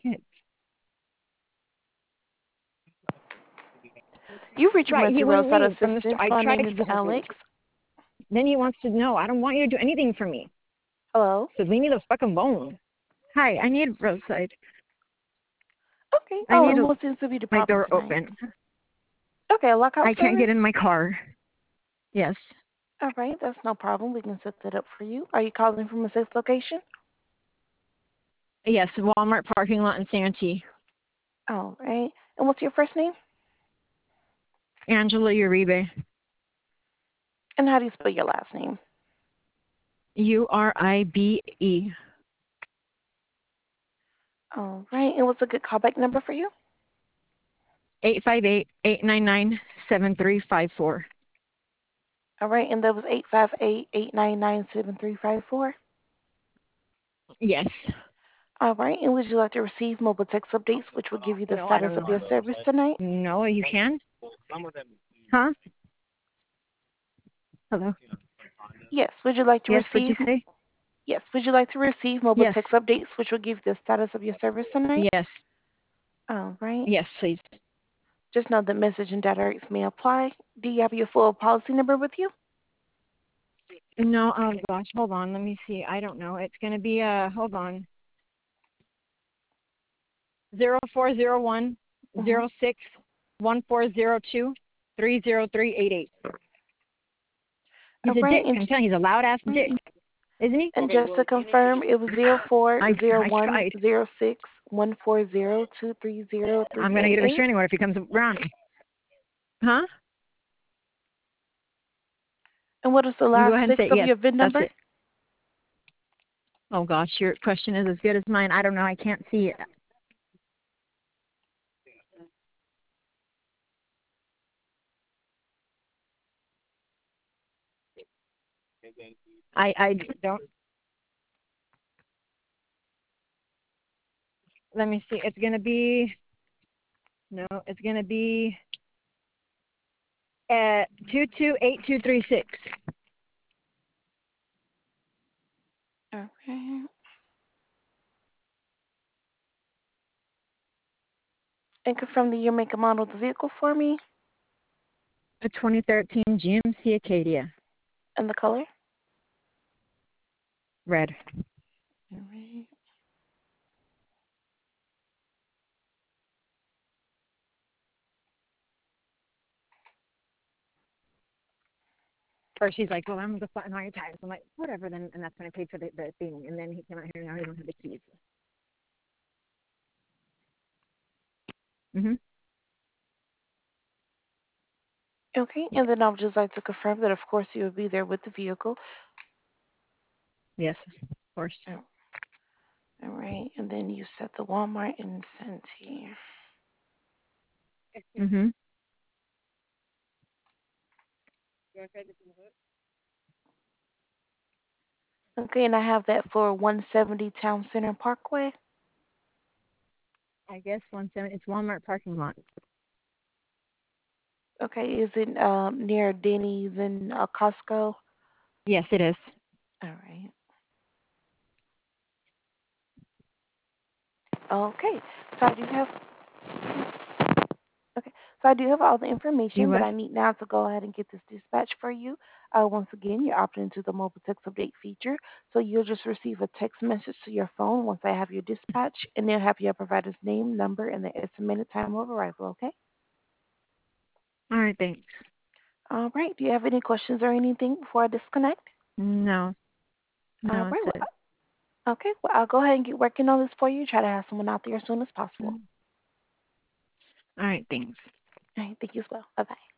kids. You've reached Right, he Emergency wouldn't Roadside leave from the Assistance. store. I My tried name to is get him to leave. Alex. Then he wants to know, I don't want you to do anything for me. Hello? So leave me the fuck alone. Hi, I need roadside. Okay. I need And what seems to be the my problem door tonight? open. Okay, a lockout I can't service? get in my car. Yes. All right, that's no problem. We can set that up for you. Are you calling from a safe location? Yes, Walmart parking lot in Santee. All right. And what's your first name? Angela Uribe. And how do you spell your last name? Uribe. All right. And what's a good callback number for you? 858-899-7354. All right. And that was 858-899-7354. Yes. All right. And would you like to receive mobile text updates, which will give you the No, I status don't of know. your service tonight? No, you can? Huh? Hello? Yes. Would you like to Yes, what'd receive? you say? Yes. Would you like to receive mobile Yes. text updates, which will give you the status of your service tonight? Yes. All right. Yes, please. Just know that message and data rates may apply. Do you have your full policy number with you? No, oh gosh, hold on. Let me see. I don't know. It's going to be, hold on. 0401 06 1402 30388. He's All a right. dick. I'm telling you, he's a loud ass dick, isn't he? And just to confirm, it was I 0401 tried. 06 140 230 I'm going to get a 388. restraining order if he comes around. Huh? And what is the You go last ahead and six say of yes. your VIN That's number? it. Oh gosh, your question is as good as mine. I don't know. I can't see it. I don't. Let me see. It's going to be, no, it's going to be 228236. Okay. And confirm the year, make, and model of the vehicle for me A 2013 GMC Acadia. and the color. Red. All right. First, she's like, well, I'm going to go flatten all your tires. I'm like, whatever, then. And that's when I paid for the thing. And then he came out here and now he don't have the keys. Mm-hmm. Okay. Yes. And then I would just like to confirm that, of course, you will be there with the vehicle. Yes, of course. Oh, all right. And then you set the Walmart in Santee. Mm-hmm. Okay. And I have that for 170 Town Center Parkway. I guess 170. It's Walmart parking lot. Okay. Is it near Denny's and Costco? Yes, it is. All right. Okay. So I do have Okay. So I do have all the You information that what? I need now to go ahead and get this dispatch for you. Once again, you're opted into the mobile text update feature. So you'll just receive a text message to your phone once I have your dispatch, and they'll have your provider's name, number, and the estimated time of arrival, okay? All right, thanks. All right. Do you have any questions or anything before I disconnect? No. All No, right. it's it. Okay. Well, I'll go ahead and get working on this for you. Try to have someone out there as soon as possible. All right, thanks. All right. Thank you as well. Bye-bye.